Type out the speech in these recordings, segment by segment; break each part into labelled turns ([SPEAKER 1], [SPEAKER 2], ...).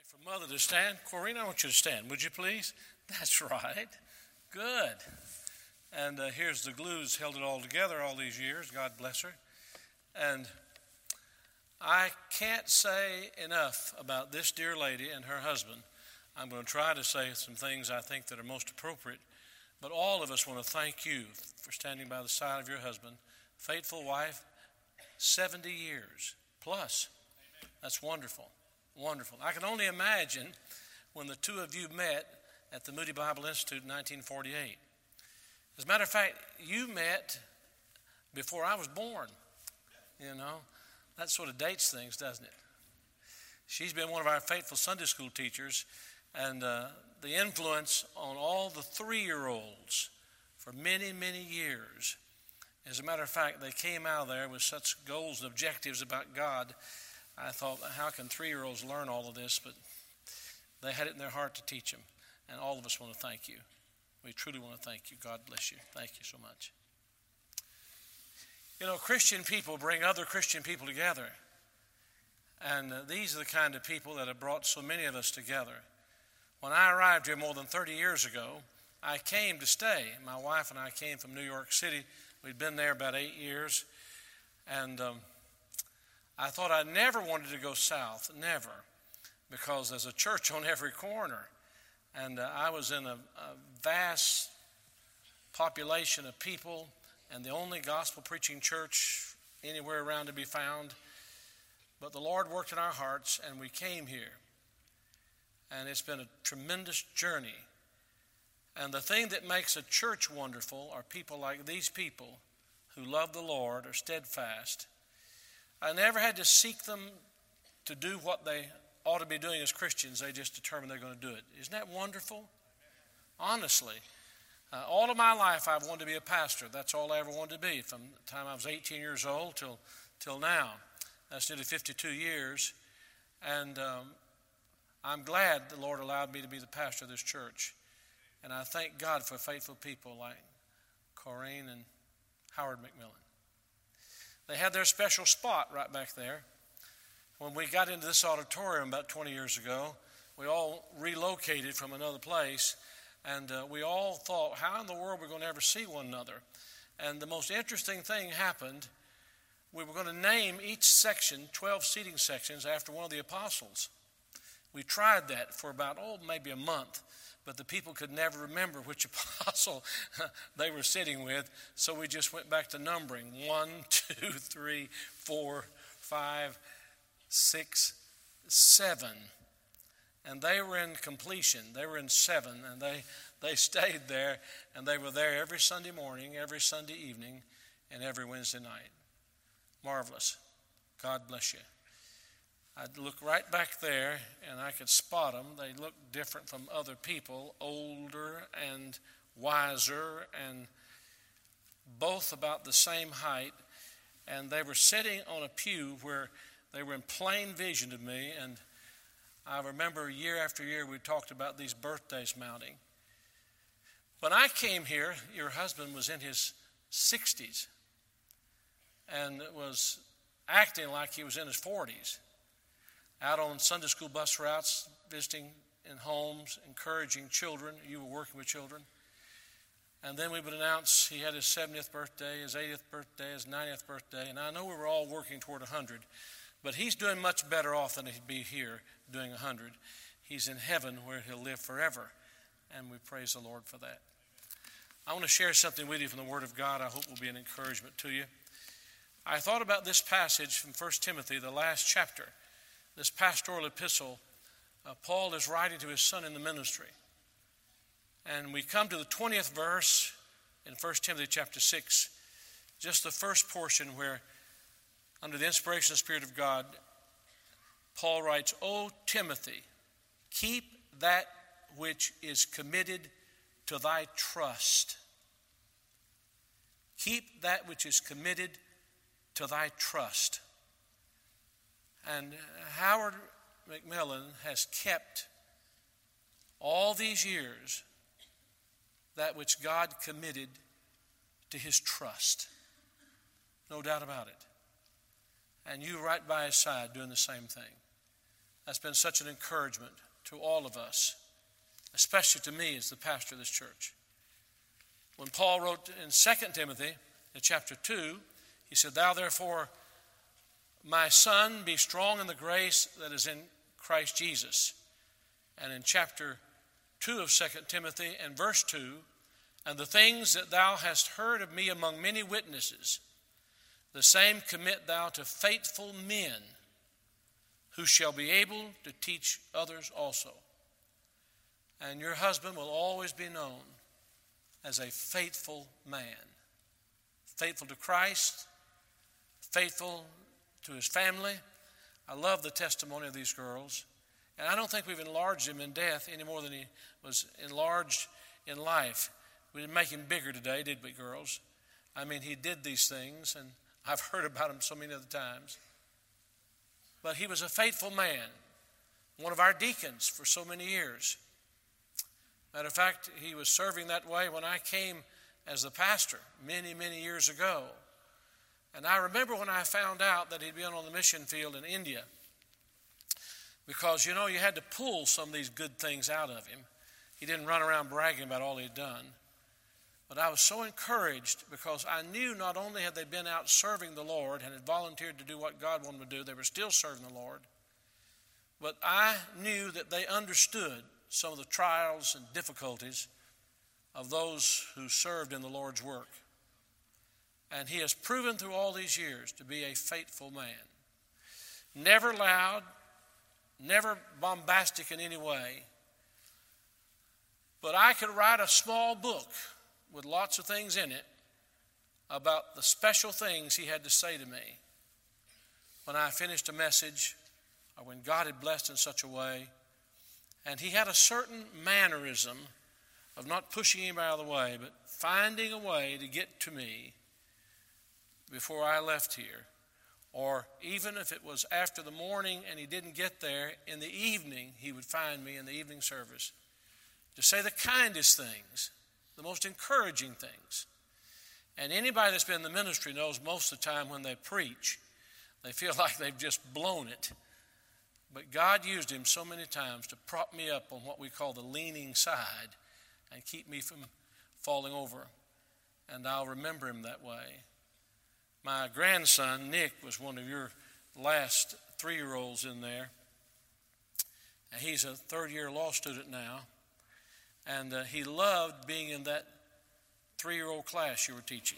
[SPEAKER 1] For Mother to stand. Corrine, I want you to stand, would you please? That's right. Good. And here's the glue that's held it all together all these years. God bless her. And I can't say enough about this dear lady and her husband. I'm going to try to say some things I think that are most appropriate. But all of us want to thank you for standing by the side of your husband. Faithful wife, 70 years plus. That's wonderful. Wonderful. I can only imagine when the two of you met at the Moody Bible Institute in 1948. As a matter of fact, you met before I was born. You know, that sort of dates things, doesn't it? She's been one of our faithful Sunday school teachers, and the influence on all the 3-year-olds for many, many years. As a matter of fact, they came out of there with such goals and objectives about God. I thought, how can 3-year-olds learn all of this? But they had it in their heart to teach them. And all of us want to thank you. We truly want to thank you. God bless you. Thank you so much. You know, Christian people bring other Christian people together. And these are the kind of people that have brought so many of us together. When I arrived here more than 30 years ago, I came to stay. My wife and I came from New York City. We'd been there about 8 years. And I thought I never wanted to go south, never, because there's a church on every corner. And I was in a vast population of people and the only gospel preaching church anywhere around to be found. But the Lord worked in our hearts and we came here. And it's been a tremendous journey. And the thing that makes a church wonderful are people like these people who love the Lord, are steadfast. I never had to seek them to do what they ought to be doing as Christians. They just determined they're going to do it. Isn't that wonderful? Honestly, all of my life I've wanted to be a pastor. That's all I ever wanted to be from the time I was 18 years old till now. That's nearly 52 years. And I'm glad the Lord allowed me to be the pastor of this church. And I thank God for faithful people like Corrine and Howard McMillan. They had their special spot right back there. When we got into this auditorium about 20 years ago, we all relocated from another place, and we all thought, how in the world are we going to ever see one another? And the most interesting thing happened. We were going to name each section, 12 seating sections, after one of the apostles. We tried that for about, maybe a month. But the people could never remember which apostle they were sitting with, so we just went back to numbering 1, 2, 3, 4, 5, 6, 7. And they were in completion. They were in 7, and they stayed there, and they were there every Sunday morning, every Sunday evening, and every Wednesday night. Marvelous. God bless you. I'd look right back there, and I could spot them. They looked different from other people, older and wiser, and both about the same height. And they were sitting on a pew where they were in plain vision of me. And I remember year after year we talked about these birthdays mounting. When I came here, your husband was in his 60s and was acting like he was in his 40s. Out on Sunday school bus routes, visiting in homes, encouraging children. You were working with children. And then we would announce he had his 70th birthday, his 80th birthday, his 90th birthday. And I know we were all working toward 100. But he's doing much better off than he'd be here doing 100. He's in heaven where he'll live forever. And we praise the Lord for that. I want to share something with you from the Word of God I hope will be an encouragement to you. I thought about this passage from 1 Timothy, the last chapter. This pastoral epistle, Paul is writing to his son in the ministry. And we come to the 20th verse in 1 Timothy chapter 6, just the first portion where, under the inspiration of the Spirit of God, Paul writes, O Timothy, keep that which is committed to thy trust. Keep that which is committed to thy trust. And Howard McMillan has kept all these years that which God committed to his trust. No doubt about it. And you right by his side doing the same thing. That's been such an encouragement to all of us, especially to me as the pastor of this church. When Paul wrote in 2 Timothy, in chapter 2, he said, "Thou therefore, my son, be strong in the grace that is in Christ Jesus." And in chapter 2 of 2 Timothy and verse 2, "And the things that thou hast heard of me among many witnesses, the same commit thou to faithful men, who shall be able to teach others also." And your husband will always be known as a faithful man. Faithful to Christ, faithful to his family. I love the testimony of these girls. And I don't think we've enlarged him in death any more than he was enlarged in life. We didn't make him bigger today, did we, girls? I mean, he did these things, and I've heard about him so many other times. But he was a faithful man, one of our deacons for so many years. Matter of fact, he was serving that way when I came as the pastor many, many years ago. And I remember when I found out that he'd been on the mission field in India, because, you had to pull some of these good things out of him. He didn't run around bragging about all he'd done. But I was so encouraged because I knew not only had they been out serving the Lord and had volunteered to do what God wanted them to do, they were still serving the Lord. But I knew that they understood some of the trials and difficulties of those who served in the Lord's work. And he has proven through all these years to be a faithful man. Never loud, never bombastic in any way. But I could write a small book with lots of things in it about the special things he had to say to me when I finished a message or when God had blessed in such a way. And he had a certain mannerism of not pushing him out of the way, but finding a way to get to me before I left here. Or even if it was after the morning and he didn't get there, in the evening he would find me in the evening service to say the kindest things, the most encouraging things. And anybody that's been in the ministry knows most of the time when they preach, they feel like they've just blown it. But God used him so many times to prop me up on what we call the leaning side and keep me from falling over. And I'll remember him that way. My grandson, Nick, was one of your last 3-year-olds in there. And he's a third-year law student now. And he loved being in that 3-year-old class you were teaching.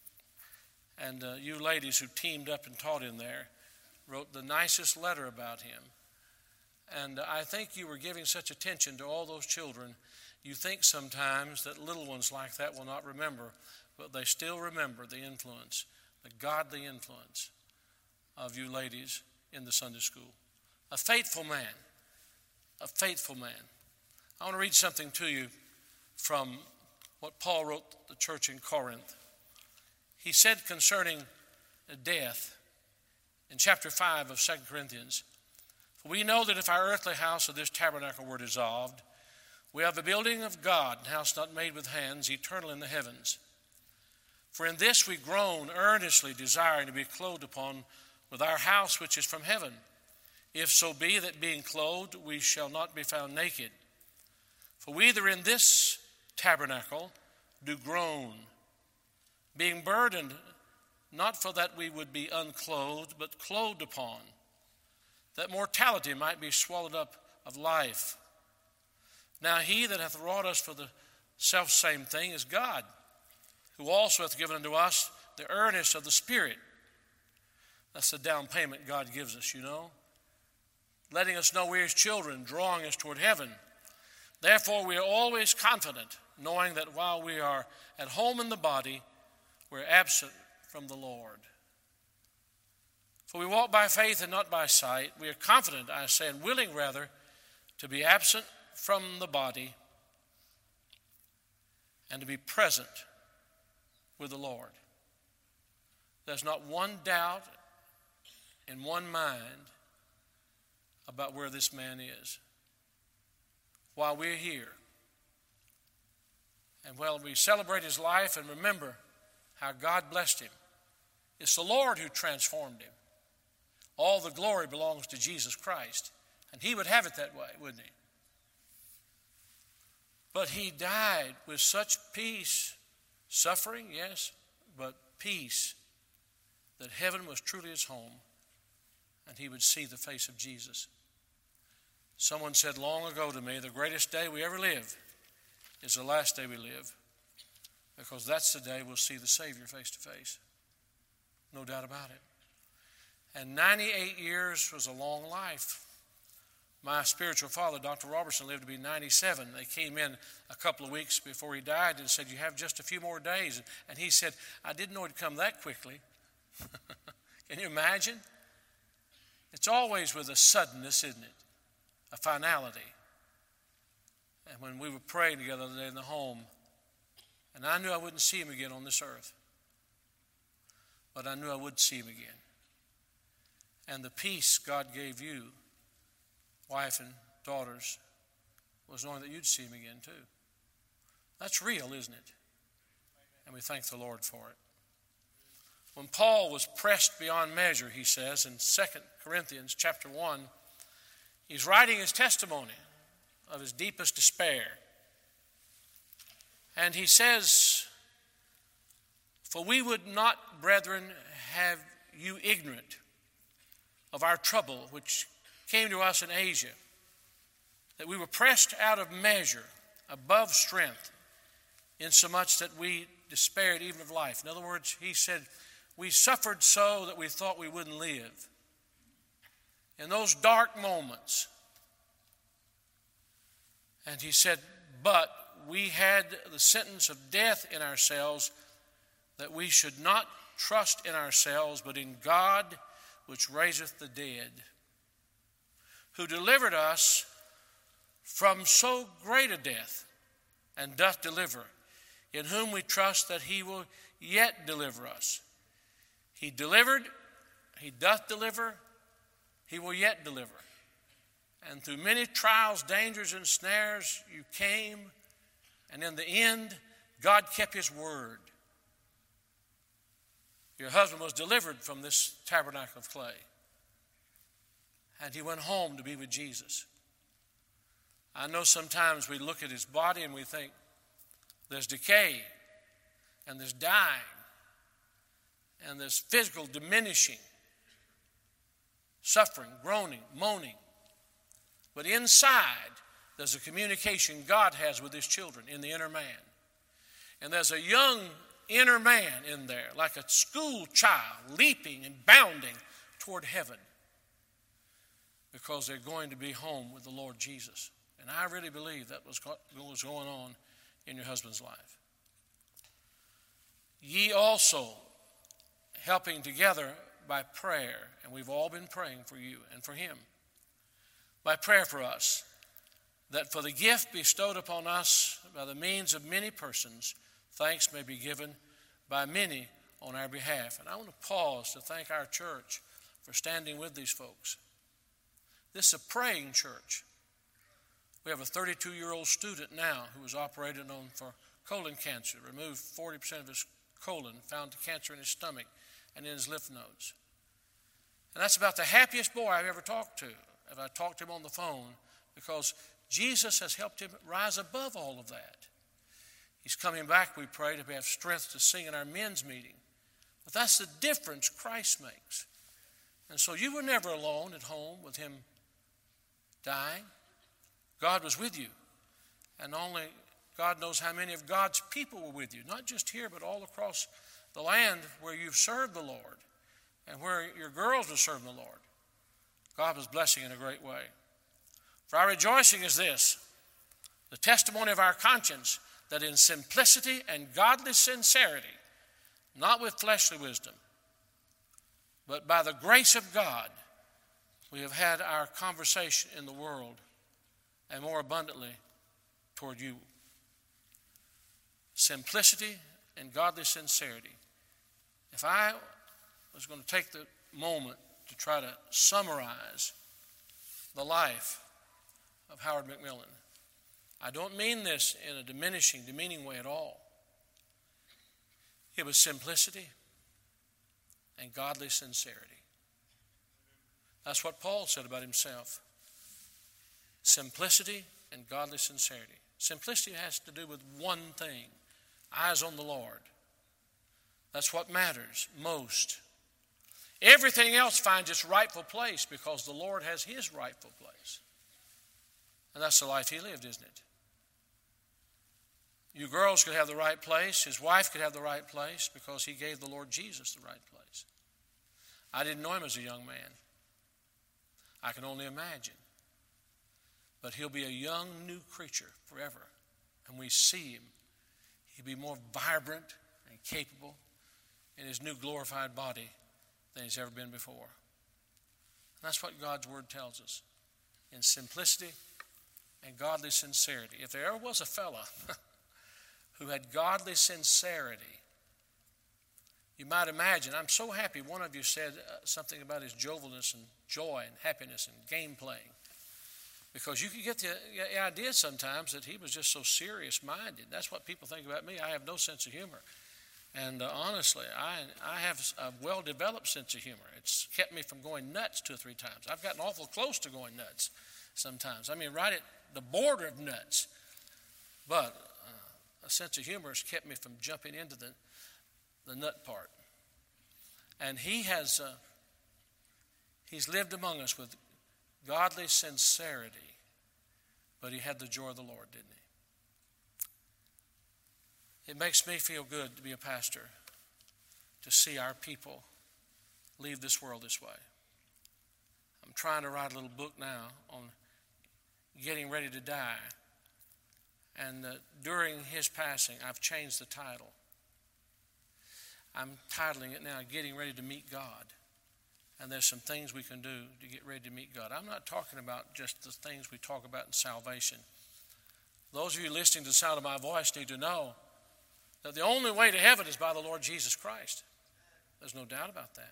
[SPEAKER 1] And you ladies who teamed up and taught in there wrote the nicest letter about him. And I think you were giving such attention to all those children. You think sometimes that little ones like that will not remember, but they still remember the influence, the godly influence of you ladies in the Sunday school. A faithful man. A faithful man. I want to read something to you from what Paul wrote the church in Corinth. He said concerning death in chapter 5 of 2 Corinthians, "For we know that if our earthly house of this tabernacle were dissolved, we have a building of God, a house not made with hands, eternal in the heavens. For in this we groan, earnestly desiring to be clothed upon with our house which is from heaven, if so be that being clothed we shall not be found naked. For we that are in this tabernacle do groan, being burdened, not for that we would be unclothed, but clothed upon, that mortality might be swallowed up of life. Now he that hath wrought us for the selfsame thing is God, who also hath given unto us the earnest of the Spirit." That's the down payment God gives us, letting us know we're his children, drawing us toward heaven. "Therefore we are always confident, knowing that while we are at home in the body, we're absent from the Lord. For we walk by faith and not by sight. We are confident, I say, and willing rather to be absent from the body and to be present with the Lord." There's not one doubt in one mind about where this man is while we're here. And while we celebrate his life and remember how God blessed him, it's the Lord who transformed him. All the glory belongs to Jesus Christ, And he would have it that way, wouldn't he? But he died with such peace, suffering, yes, but peace, that heaven was truly his home, and he would see the face of Jesus. Someone said long ago to me, the greatest day we ever live is the last day we live, because that's the day we'll see the Savior face to face. No doubt about it. And 98 years was a long life. My spiritual father, Dr. Robertson, lived to be 97. They came in a couple of weeks before he died and said, you have just a few more days. And he said, I didn't know it'd come that quickly. Can you imagine? It's always with a suddenness, isn't it? A finality. And when we were praying together the other day in the home, and I knew I wouldn't see him again on this earth, but I knew I would see him again. And the peace God gave you, wife and daughters, was knowing that you'd see him again too. That's real, isn't it? And we thank the Lord for it. When Paul was pressed beyond measure, he says in 2 Corinthians chapter 1, he's writing his testimony of his deepest despair. And he says, for we would not, brethren, have you ignorant of our trouble which came to us in Asia, that we were pressed out of measure, above strength, insomuch that we despaired even of life. In other words, he said, we suffered so that we thought we wouldn't live. In those dark moments. And he said, but we had the sentence of death in ourselves, that we should not trust in ourselves, but in God, which raiseth the dead, who delivered us from so great a death, and doth deliver, in whom we trust that he will yet deliver us. He delivered, he doth deliver, he will yet deliver. And through many trials, dangers, and snares you came, and in the end, God kept his word. Your husband was delivered from this tabernacle of clay, and he went home to be with Jesus. I know sometimes we look at his body and we think there's decay, and there's dying, and there's physical diminishing, suffering, groaning, moaning. But inside, there's a communication God has with his children in the inner man. And there's a young inner man in there, like a school child, leaping and bounding toward heaven, because they're going to be home with the Lord Jesus. And I really believe that was what was going on in your husband's life. Ye also, helping together by prayer, and we've all been praying for you and for him, by prayer for us, that for the gift bestowed upon us by the means of many persons, thanks may be given by many on our behalf. And I want to pause to thank our church for standing with these folks. This is a praying church. We have a 32-year-old student now who was operated on for colon cancer, removed 40% of his colon, found cancer in his stomach and in his lymph nodes. And that's about the happiest boy I've ever talked to. If I talked to him on the phone, because Jesus has helped him rise above all of that. He's coming back, we pray, to have strength to sing in our men's meeting. But that's the difference Christ makes. And so you were never alone at home with him dying. God was with you. And only God knows how many of God's people were with you, not just here, but all across the land where you've served the Lord and where your girls were serving the Lord. God was blessing in a great way. For our rejoicing is this, the testimony of our conscience, that in simplicity and godly sincerity, not with fleshly wisdom, but by the grace of God, we have had our conversation in the world, and more abundantly toward you. Simplicity and godly sincerity. If I was going to take the moment to try to summarize the life of Howard McMillan, I don't mean this in a demeaning way at all. It was simplicity and godly sincerity. That's what Paul said about himself. Simplicity and godly sincerity. Simplicity has to do with one thing: eyes on the Lord. That's what matters most. Everything else finds its rightful place because the Lord has his rightful place. And that's the life he lived, isn't it? You girls could have the right place. His wife could have the right place because he gave the Lord Jesus the right place. I didn't know him as a young man. I can only imagine. But he'll be a young new creature forever. And we see him. He'll be more vibrant and capable in his new glorified body than he's ever been before. And that's what God's word tells us. In simplicity and godly sincerity. If there ever was a fella who had godly sincerity, you might imagine. I'm so happy one of you said something about his jovialness and joy and happiness and game playing. Because you could get the idea sometimes that he was just so serious-minded. That's what people think about me. I have no sense of humor. And honestly, I have a well-developed sense of humor. It's kept me from going nuts 2 or 3 times. I've gotten awful close to going nuts sometimes. I mean, right at the border of nuts. But a sense of humor has kept me from jumping into the nut part. And he's lived among us with godly sincerity, but he had the joy of the Lord, didn't he? It makes me feel good to be a pastor, to see our people leave this world this way. I'm trying to write a little book now on getting ready to die. And during his passing, I've changed the title. I'm titling it now, Getting Ready to Meet God. And there's some things we can do to get ready to meet God. I'm not talking about just the things we talk about in salvation. Those of you listening to the sound of my voice need to know that the only way to heaven is by the Lord Jesus Christ. There's no doubt about that.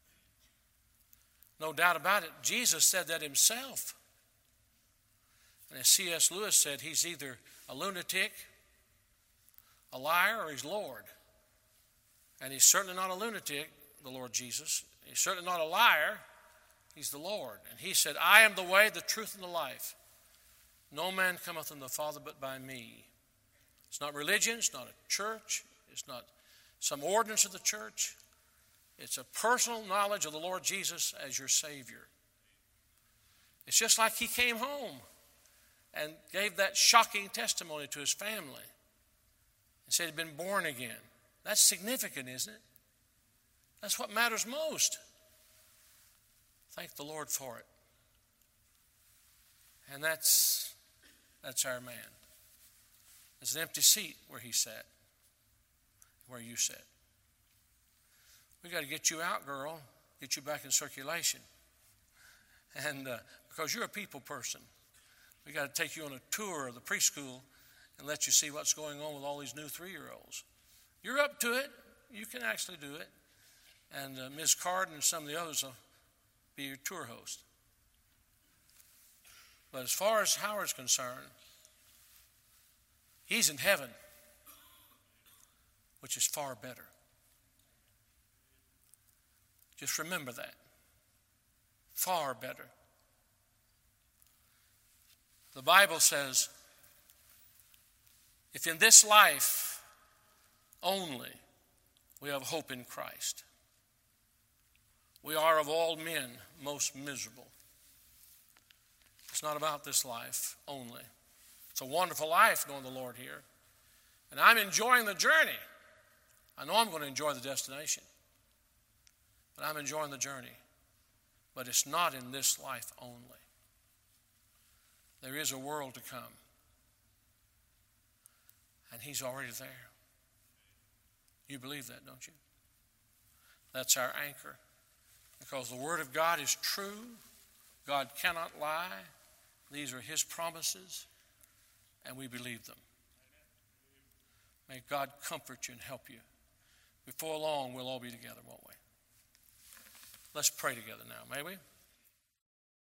[SPEAKER 1] No doubt about it. Jesus said that himself. And as C.S. Lewis said, he's either a lunatic, a liar, or he's Lord. And he's certainly not a lunatic, the Lord Jesus. He's certainly not a liar. He's the Lord. And he said, I am the way, the truth, and the life. No man cometh unto the Father but by me. It's not religion. It's not a church. It's not some ordinance of the church. It's a personal knowledge of the Lord Jesus as your Savior. It's just like he came home and gave that shocking testimony to his family and said he'd been born again. That's significant, isn't it? That's what matters most. Thank the Lord for it. And that's our man. There's an empty seat where he sat, where you sat. We got to get you out, girl, get you back in circulation. And because you're a people person, we got to take you on a tour of the preschool and let you see what's going on with all these new 3-year-olds. You're up to it. You can actually do it. And Ms. Carden and some of the others will be your tour host. But as far as Howard's concerned, he's in heaven, which is far better. Just remember that. Far better. The Bible says, if in this life only we have hope in Christ, we are of all men most miserable. It's not about this life only. It's a wonderful life knowing the Lord here. And I'm enjoying the journey. I know I'm going to enjoy the destination. But I'm enjoying the journey. But it's not in this life only. There is a world to come. And he's already there. You believe that, don't you? That's our anchor. Because the Word of God is true. God cannot lie. These are his promises. And we believe them. May God comfort you and help you. Before long, we'll all be together, won't we? Let's pray together now, may we?